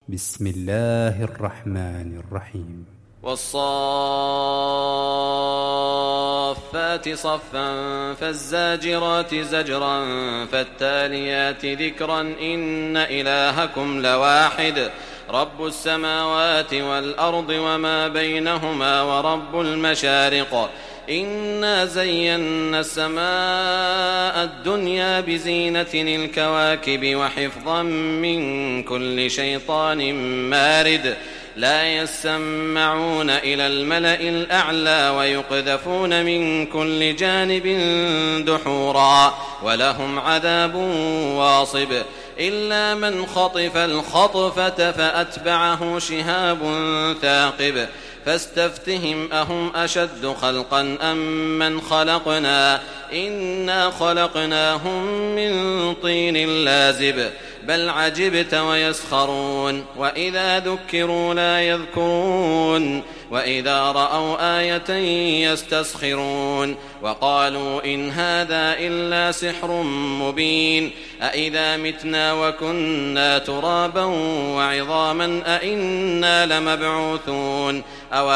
بسم الله الرحمن الرحيم. والصافات صفا فالزاجرات زجرا فالتاليات ذكرا إن إلهكم لواحد رب السماوات والأرض وما بينهما ورب المشارق إنا زينا السماء الدنيا بزينة الكواكب وحفظا من كل شيطان مارد لا يسمعون إلى الملأ الأعلى ويقذفون من كل جانب دحورا ولهم عذاب واصب إلا من خطف الخطفة فأتبعه شهاب ثاقب فاستفتهم أهم أشد خلقا أم من خلقنا إنا خلقناهم من طين لازب بل عجبت ويسخرون وإذا ذكروا لا يذكرون وإذا رأوا آية يستسخرون وقالوا إن هذا إلا سحر مبين أإذا متنا وكنا ترابا وعظاما أإنا لمبعوثون أو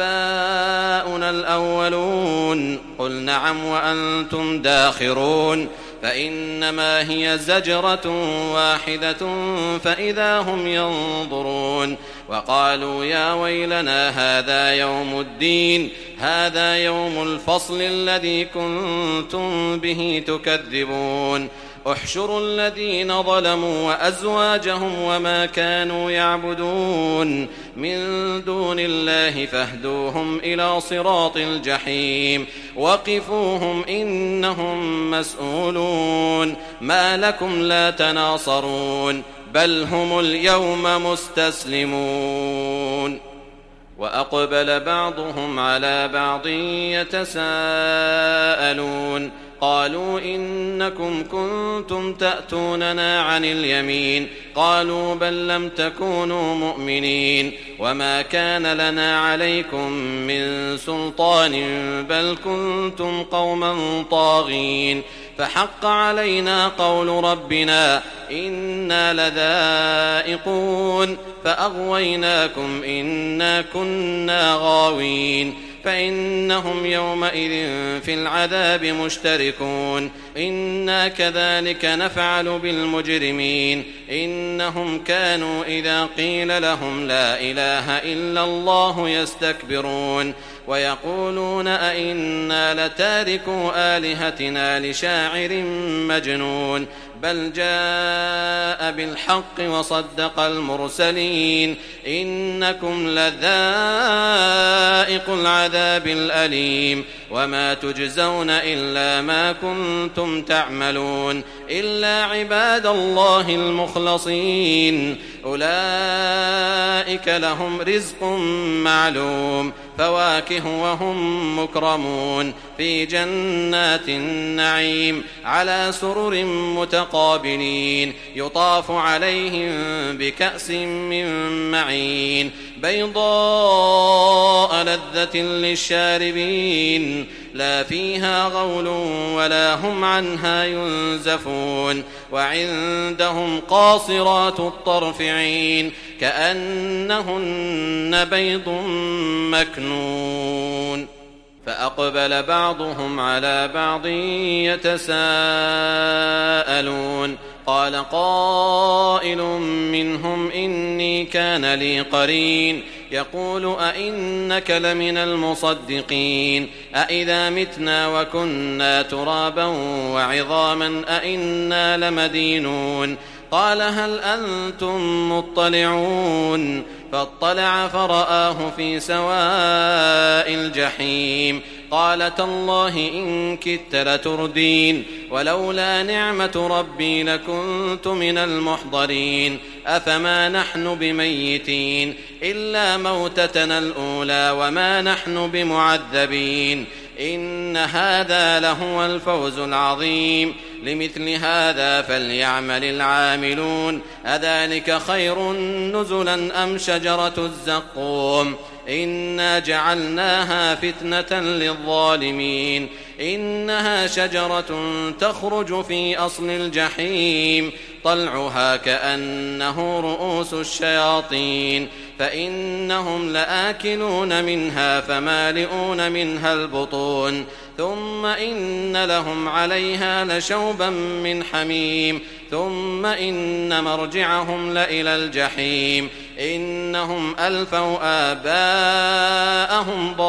آباؤنا الأولون قل نعم وأنتم داخرون فإنما هي زجرة واحدة فإذا هم ينظرون وقالوا يا ويلنا هذا يوم الدين هذا يوم الفصل الذي كنتم به تكذبون احشروا الذين ظلموا وأزواجهم وما كانوا يعبدون من دون الله فاهدوهم إلى صراط الجحيم وقفوهم إنهم مسؤولون ما لكم لا تناصرون بل هم اليوم مستسلمون وأقبل بعضهم على بعض يتساءلون قالوا إنكم كنتم تأتوننا عن اليمين قالوا بل لم تكونوا مؤمنين وما كان لنا عليكم من سلطان بل كنتم قوما طاغين فحق علينا قول ربنا إنا لذائقون فأغويناكم إنا كنا غاوين فإنهم يومئذ في العذاب مشتركون إنا كذلك نفعل بالمجرمين إنهم كانوا إذا قيل لهم لا إله إلا الله يستكبرون ويقولون أئنا لتاركوا آلهتنا لشاعر مجنون بل جاء بالحق وصدق المرسلين إنكم لذائق العذاب الأليم وما تجزون إلا ما كنتم تعملون إلا عباد الله المخلصين أولئك لهم رزق معلوم فواكه وهم مكرمون في جنات النعيم على سرر متقابلين يطاف عليهم بكأس من معين بيضاء لذة للشاربين لا فيها غول ولا هم عنها ينزفون وعندهم قاصرات الطرف عين كأنهن بيض مكنون فأقبل بعضهم على بعض يتساءلون قال قائل منهم إني كان لي قرين يقول أئنك لمن المصدقين أئذا متنا وكنا ترابا وعظاما أئنا لمدينون قال هل أنتم مطلعون فاطلع فرآه في سواء الجحيم قال تالله إن كدت لتردين ولولا نعمة ربي لكنت من المحضرين أفما نحن بميتين إلا موتتنا الأولى وما نحن بمعذبين إن هذا لهو الفوز العظيم لمثل هذا فليعمل العاملون أذلك خير نزلا أم شجرة الزقوم إنا جعلناها فتنة للظالمين إنها شجرة تخرج في أصل الجحيم طلعها كأنه رؤوس الشياطين فإنهم لآكلون منها فمالئون منها البطون ثم إن لهم عليها لشوبا من حميم ثم إن مرجعهم لإلى الجحيم إنهم ألفوا آباءهم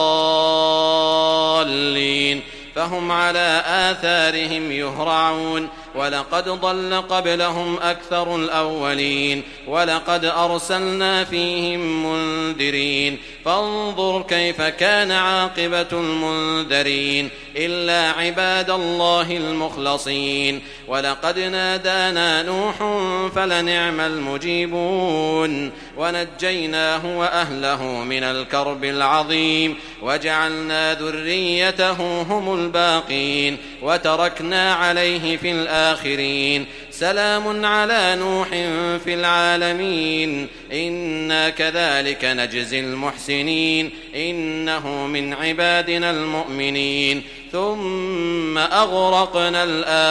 ضالين فهم على آثارهم يهرعون ولقد ضل قبلهم أكثر الأولين ولقد أرسلنا فيهم منذرين فانظر كيف كان عاقبة المنذرين إلا عباد الله المخلصين ولقد نادانا نوح فلنعم المجيبون ونجيناه وأهله من الكرب العظيم وجعلنا ذريته هم الباقين وتركنا عليه في الآخرين سلام على نوح في العالمين إنا كذلك نجزي المحسنين إنه من عبادنا المؤمنين ثم أغرقنا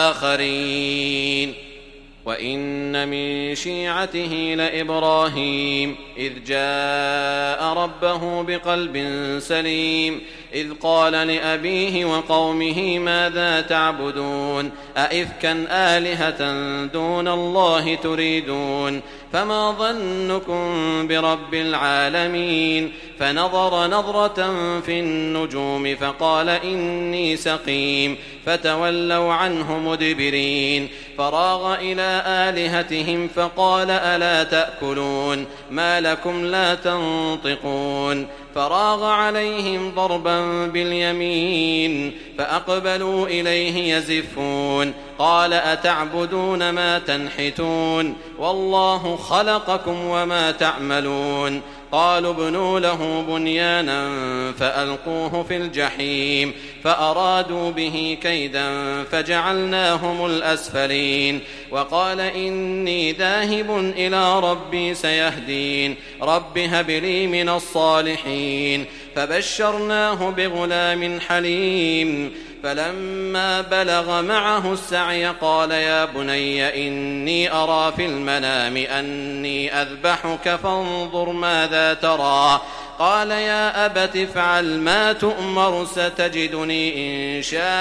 الآخرين وإن من شيعته لإبراهيم إذ جاء ربه بقلب سليم إذ قال لأبيه وقومه ماذا تعبدون أئفكا آلهة دون الله تريدون فما ظنكم برب العالمين فنظر نظرة في النجوم فقال إني سقيم فتولوا عنه مدبرين فراغ إلى آلهتهم فقال ألا تأكلون ما لكم لا تنطقون فراغ عليهم ضربا باليمين فأقبلوا إليه يزفون قال أتعبدون ما تنحتون والله خلقكم وما تعملون قالوا ابنوا له بنيانا فألقوه في الجحيم فأرادوا به كيدا فجعلناهم الأسفلين وقال إني ذاهب إلى ربي سيهدين رب هب لي من الصالحين فبشرناه بغلام حليم فلما بلغ معه السعي قال يا بني إني أرى في المنام أني أذبحك فانظر ماذا ترى قال يا أبت افعل ما تؤمر ستجدني إن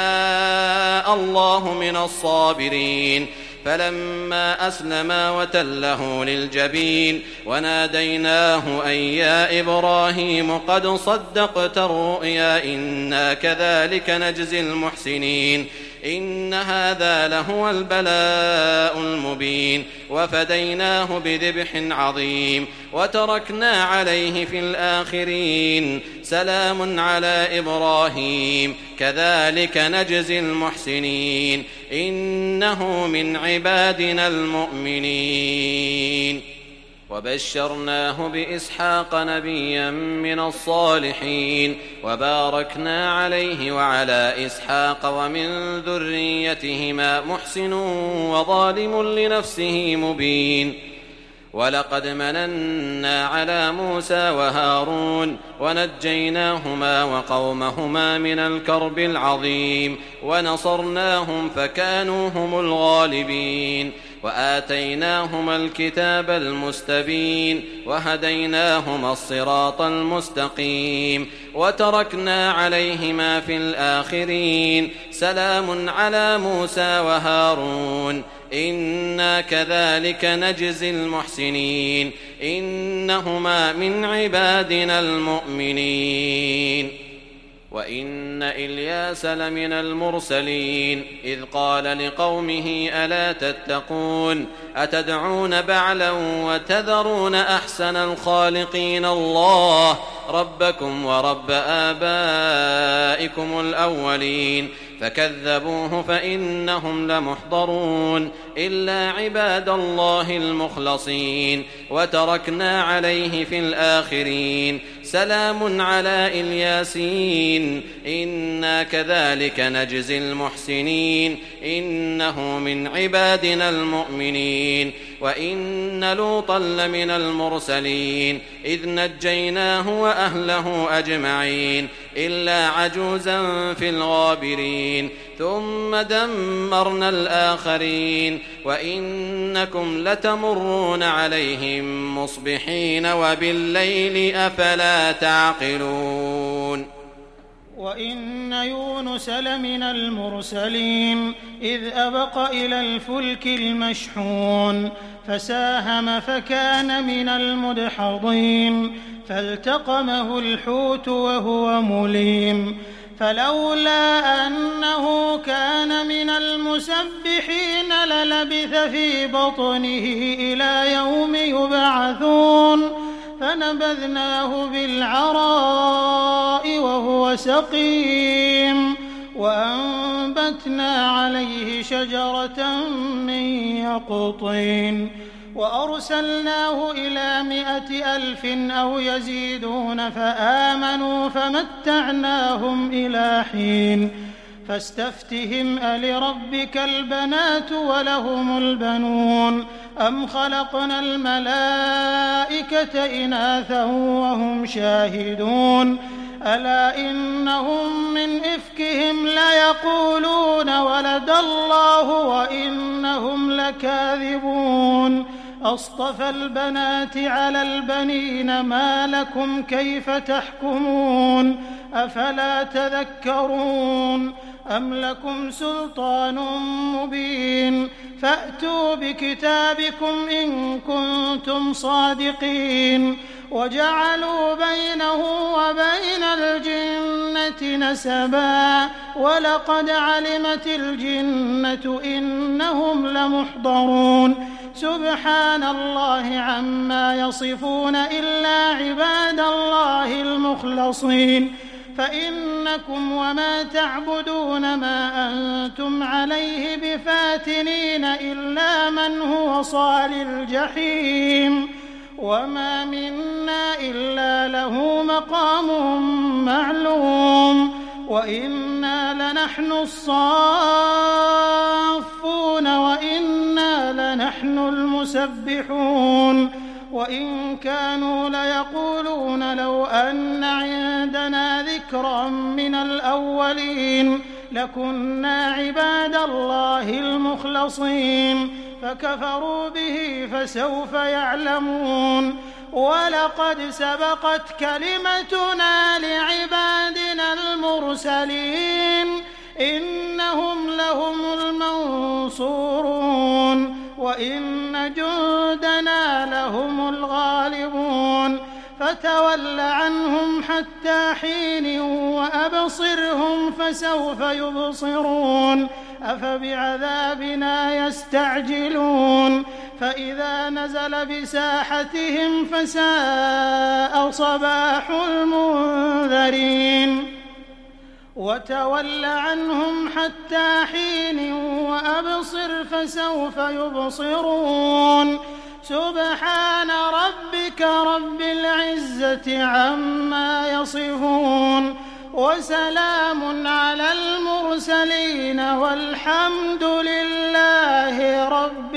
شاء الله من الصابرين فلما أسلما وتله للجبين وناديناه أن يا إبراهيم قد صدقت الرؤيا إنا كذلك نجزي المحسنين إن هذا لهو البلاء المبين وفديناه بذبح عظيم وتركنا عليه في الآخرين سلام على إبراهيم كذلك نجزي المحسنين إنه من عبادنا المؤمنين وبشرناه بإسحاق نبيا من الصالحين وباركنا عليه وعلى إسحاق ومن ذريتهما محسن وظالم لنفسه مبين ولقد مننا على موسى وهارون ونجيناهما وقومهما من الكرب العظيم ونصرناهم فكانوا هم الغالبين وآتيناهما الكتاب المستبين وهديناهما الصراط المستقيم وتركنا عليهما في الآخرين سلام على موسى وهارون إنا كذلك نجزي المحسنين إنهما من عبادنا المؤمنين وإن إلياس لمن المرسلين إذ قال لقومه ألا تتقون أتدعون بعلا وتذرون أحسن الخالقين الله ربكم ورب آبائكم الأولين فكذبوه فإنهم لمحضرون إلا عباد الله المخلصين وتركنا عليه في الآخرين سلام على الياسين إنا كذلك نجزي المحسنين إنه من عبادنا المؤمنين وإن لوطا لمن المرسلين إذ نجيناه وأهله أجمعين إلا عجوزا في الغابرين ثم دمرنا الآخرين وإنكم لتمرون عليهم مصبحين وبالليل أفلا تعقلون وإن يونس لمن المرسلين إذ أبق إلى الفلك المشحون فساهم فكان من المدحضين فالتقمه الحوت وهو مليم فلولا أنه كان من المسبحين للبث في بطنه إلى يوم يبعثون فنبذناه بالعراء وهو سقيم وأنبتنا عليه شجرة من يقطين وأرسلناه إلى 100,000 أو يزيدون فآمنوا فمتعناهم إلى حين فاستفتهم ألربك البنات ولهم البنون أم خلقنا الملائكة إناثا وهم شاهدون ألا إنهم من إفكهم ليقولون ولد الله وإنهم لكاذبون أصطفى البنات على البنين ما لكم كيف تحكمون أفلا تذكرون أم لكم سلطان مبين فأتوا بكتابكم إن كنتم صادقين وجعلوا بينه وبين الجنة نسبا ولقد علمت الجنة إنهم لمحضرون سبحان الله عما يصفون إلا عباد الله المخلصين فإنكم وما تعبدون ما أنتم عليه بفاتنين إلا من هو صال الجحيم وما منا إلا له مقام معلوم وإنا لنحن الصافون وإنا لنحن المسبحون وإن كانوا ليقولون لو أن عندنا ذكرا من الأولين لكنا عباد الله المخلصين فكفروا به فسوف يعلمون ولقد سبقت كلمتنا لعبادنا المرسلين إنهم لهم المنصورون وإن جندنا لهم الغالبون فتول عنهم حتى حين وأبصرهم فسوف يبصرون أفبعذابنا يستعجلون فإذا نزل بساحتهم فساء صباح المنذرين وتول عنهم حتى حين وأبصر فسوف يبصرون سبحان ربك رب العزة عما يصفون وسلام على المرسلين والحمد لله رب